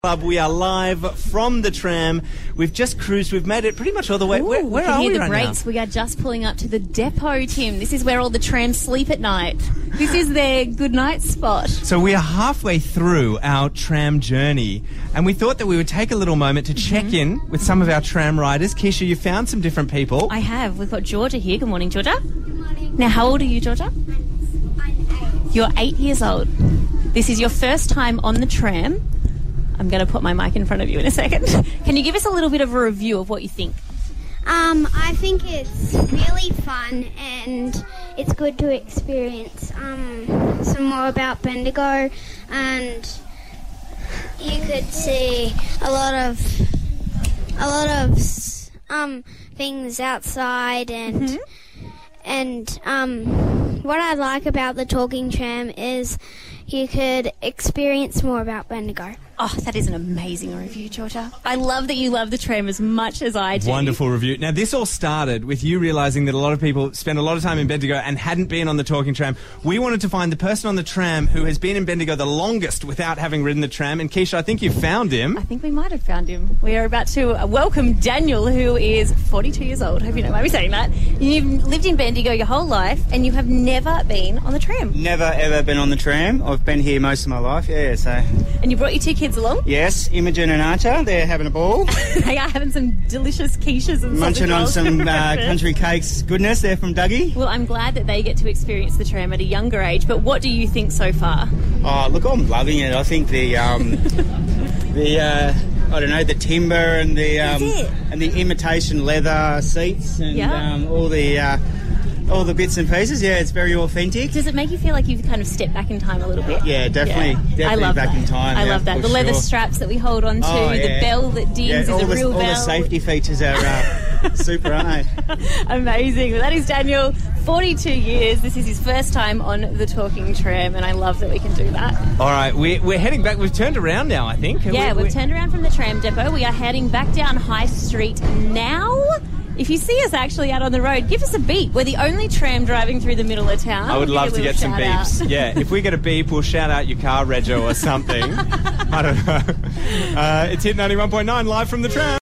Club. We are live from the tram. We've just cruised. We've made it pretty much all the way. Where are we right now? We are just pulling up to the depot, Tim. This is where all the trams sleep at night. This is their good night spot. So we are halfway through our tram journey, and we thought that we would take a little moment to check in with some of our tram riders. Keisha, you found some different people. I have. We've got Georgia here. Good morning, Georgia. Good morning. Now, how old are you, Georgia? I'm 8. You're 8 years old. This is your first time on the tram. I'm going to put my mic in front of you in a second. Can you give us a little bit of a review of what you think? I think it's really fun and it's good to experience some more about Bendigo, and you could see a lot of things outside, and what I like about the talking tram is you could experience more about Bendigo. Oh, that is an amazing review, Georgia. I love that you love the tram as much as I do. Wonderful review. Now, this all started with you realising that a lot of people spend a lot of time in Bendigo and hadn't been on the talking tram. We wanted to find the person on the tram who has been in Bendigo the longest without having ridden the tram. And Keisha, I think you found him. I think we might have found him. We are about to welcome Daniel, who is 42 years old. Hope you don't mind me saying that. You've lived in Bendigo your whole life and you have never been on the tram. Never, ever been on the tram. I've been here most of my life, so... And you brought your two kids along? Yes, Imogen and Archer, they're having a ball. They are having some delicious quiches and munching on some country cakes goodness there from Dougie. Well, I'm glad that they get to experience the tram at a younger age, but what do you think so far? Oh, look, I'm loving it. I think the timber and the imitation leather seats and all the bits and pieces, it's very authentic. Does it make you feel like you've kind of stepped back in time a little bit? Yeah, definitely I love back that. in time. I love that. The leather straps that we hold on to, the bell that dings is a real bell. All the safety features are super, aren't they? Amazing. Well, that is Daniel, 42 years. This is his first time on the talking tram, and I love that we can do that. All right, we're heading back. We've turned around now, I think. We've turned around from the tram depot. We are heading back down High Street now. If you see us actually out on the road, give us a beep. We're the only tram driving through the middle of town. I would love to get some beeps. Out. Yeah, if we get a beep, we'll shout out your car, Rego, or something. I don't know. It's Hit 91.9 live from the tram.